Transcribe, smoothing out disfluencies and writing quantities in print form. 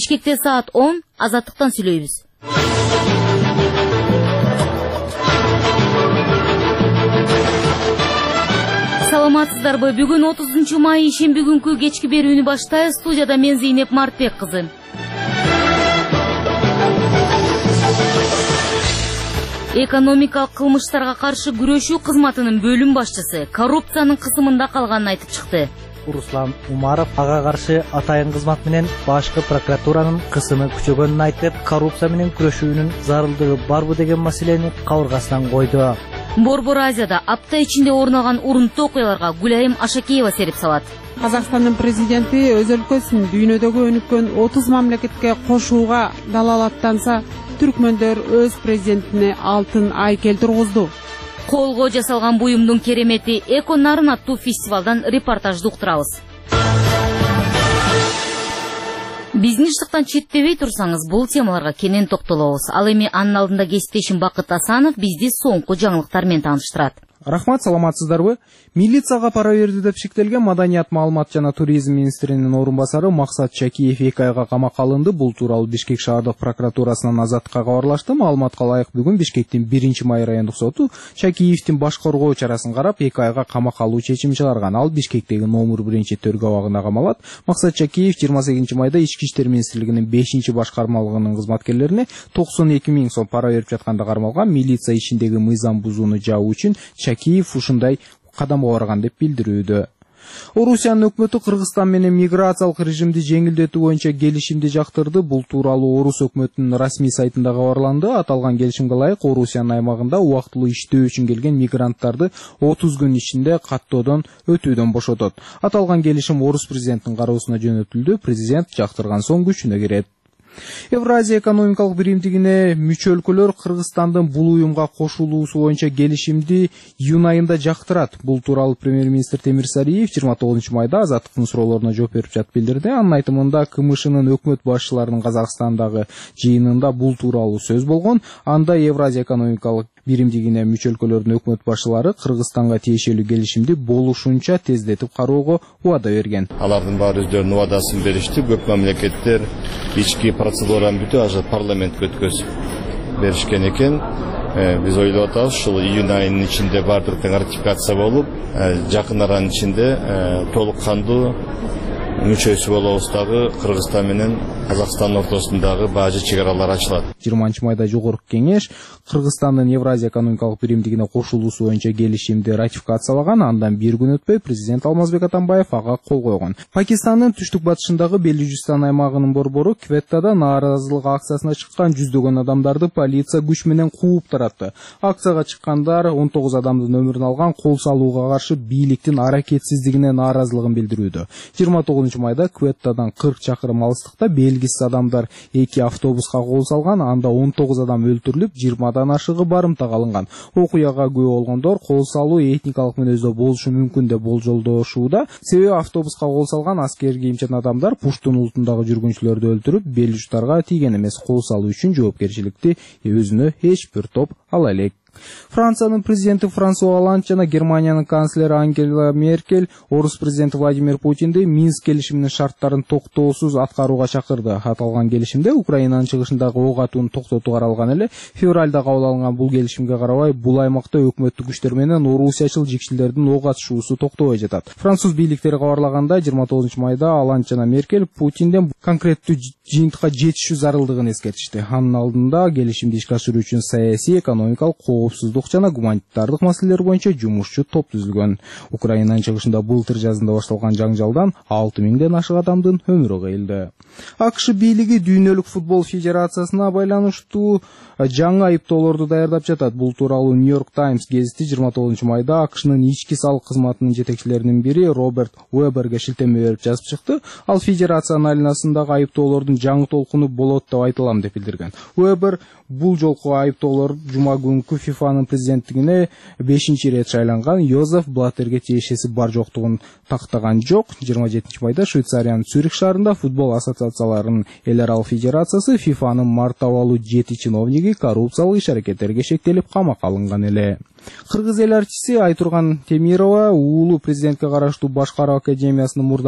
Бишкекте саат 10 Азаттыктан сүйлөйбүз. Саламатсыздарбы? Бүгүн 30 май шемби күнкү кечки берүүнү баштайбыз. Студияда мен Зейнеп Мартбек кызы. Экономикалык кылмыштарга каршы күрөшүү кызматынын бөлүм башчысы коррупциянын кысымында калганын айтып чыкты. Руслан Умаров ага каршы атайын кызмат менен башкы прокуратуранын кысымы күчөгөнүн айтып, коррупция менен күрөшүүнүн зарылдыгы барбы деген маселени кабыргасынан койду. Борбор Азияда апта ичинде орун алган урунттуу окуяларга Гүлайым Ашакеева сереп салат. Казакстандын президенти өз өлкөсүн дүйнөдөгү өнүккөн 30 мамлекетке кошууга далалаттанса, түркмөндөр өз президентине алтын айкел тургузду. Колго жасалган буюмдун керемети Эко Нарын аттуу фестивалдан репортажды уктурабыз. Бизнестиктан четтебей турсаңыз, бул темаларга кенен токтолобуз. Ал эми анын алдында кесиптешим Бакыт Асанов бизди соңку жаңылыктар менен тааныштырат. Рахмат, саламатсыздарбы? Милицияга пара берди деп шектелген Маданият, маалымат жана туризм министринин орун басары Максат Чакиев 2 айга камакка алынды. Бул тууралуу Бишкек шаардык прокуратурасынан Азаттыкка кабарлашты. Маалыматка ылайык, бүгүн Бишкектин 1-май райондук соту Чакиевдин баш коргоо чарасын карап 2 айга камакка алуу чечим чыгарган. Ал Бишкектеги номер 1-төргө абагында камалат. Максат Чакиев 28-майда Ички иштер министрлигинин 5-баш кармалыгынын кызматкерлерине 92 000 сом пара берип жатканда кармалган. Милиция ишиндеги мыйзам бузууну жабуу үчүн Чакиев ушундай кадамга барган деп билдирүүдө. Орусиянын өкмөтү Кыргызстан менен миграциялык режимди жеңилдетүү боюнча келишимди жактырды. Бул тууралуу Орус өкмөтүнүн расмий сайтында кабарланды. Аталган келишимге ылайык Орусиянын аймагында убактылуу иштөө үчүн келген мигранттарды 30 күн ичинде каттоодон өтүүдөн бошотот. Аталган келишим Орус президентинин кароосуна жөнөтүлдү. Президент жактырган соң күчүнө кирет. Евразия экономикалык биримдигине мүчө өлкөлөр Кыргызстандын бул уюмга кошулуусу боюнча келишимди июнь айында жактырат. Бул тууралуу премьер-министр Темир Сариев 29-майда Азаттыктын суроолоруна жооп берип жатып билдирди. Анын айтымында КМШнын өкмөт башчыларынын Казакстандагы жыйынында бул тууралуу сөз болгон. Анда Евразия экономикалык биримдигине мүчө өлкөлөрдүн өкмөт башчылары Кыргызстанга тиешелүү келишимди болушунча тездетип кароого убада берген. Алардын баары өздөрүнүн убадасын беришти. Көп мамлекеттер ички процедураны бүтүп ажы парламентке өткөзүп беришкен экен. Биз ойлоп атабыз, ушул июнь айынын ичинде баардык ратификация болуп, жакын аранын ичинде толук кандуу мүчөсү болобуз дагы Кыргызстан менен Казакстан ортосундагы бажы чек аралар ачылат. 20-майда жогорку кеңеш Кыргызстандын Евразия экономикалык биримдигине кошулуусу боюнча келишимди ратификациялаган. Андан бир күн өтпөй президент Алмазбек Атамбаев ага кол койгон. Пакистандын түштүк батышындагы Белужистан аймагынын борбору Кветтада нааразылык акциясына чыккан жүздөгөн адамдарды полиция күч менен кууп таратты. Акцияга чыккандар 19 адамдын өмүрүн алган, кол салууга каршы бийликтин аракетсиздигине нааразылыгын билдирүүдө. 29-майда Кветтадан 40 чакырым алыстыкта белгисиз адамдар 2 автобуска кол салган. Анда 19 адам өлтүрүлүп, 20-дан ашыгы барымтага алынган. Окуяга күбө болгондор кол салуу этникалык мүнөздө болушу мүмкүн деп болжолдошууда. Себеби автобуска кол салган аскер кийимчен адамдар пуштун улутундагы жүргүнчүлөрдү өлтүрүп, белжуштарга тийген эмес. Кол салуу үчүн жоопкерчиликти өзүнө эч бир топ ала элек. Франциянын президенти Франсуа Оланд жана Германиянын канцлери Ангела Меркель Орус президенти Владимир Путинди Минск келишиминин шарттарын токтоосуз аткарууга чакырды. Аталган келишимде Украинанын чыгышындагы ок атууну токтотуу каралган эле. Февралда кабыл алынган бул келишимге карабай, бул аймакта өкмөттүк күчтөр менен орусиячыл жикшилердин ок атышуусу токтобой жатат. Француз бийликтери кабарлаганда 29-майда Оланд жана Меркель Путинден конкреттүү жыйынтыкка жетишүү зарылдыгын эскертишти. Анын алдында келишимди ишке ашыруу үчүн саясий, экономикалык, коопсуздук жана гуманитардык маселелер боюнча жумушчу топ түзүлгөн. Украинанын чыгышында былтыр жазында башталган жаңжалдан 6000ден ашык адамдын өмүрү кыйылды. АКШ бийлиги Дүйнөлүк футбол федерациясына байланыштуу жаңы айыптоолорду даярдап жатат. Бул тууралуу Нью-Йорк Таймс гезити 29-майда АКШнын ички салык кызматынын жетекчилеринин бири Роберт Уэберге шилтеме берип жазып чыкты. Ал федерациянын айланасындагы айыптоолордун жаңы толкуну болот деп айтылам деп билдирген. Уэбер бул жолку айыптоолор жума күнкү ФИФАнын президенттигине 5-рет шайланган Йозеф Блаттерге тиешеси бар жоктугун тактаган жок. 27-майда Швейцариянын Цюрих шаарында футбол ассоциацияларынын эл аралык федерациясы ФИФАнын мартабалуу 7 чиновниги коррупциялык иш-аракеттерге шектелип камакка алынган эле. Кыргыз эл артисти Айтурган Темирова уулу президентке караштуу Башкаруу академиясынын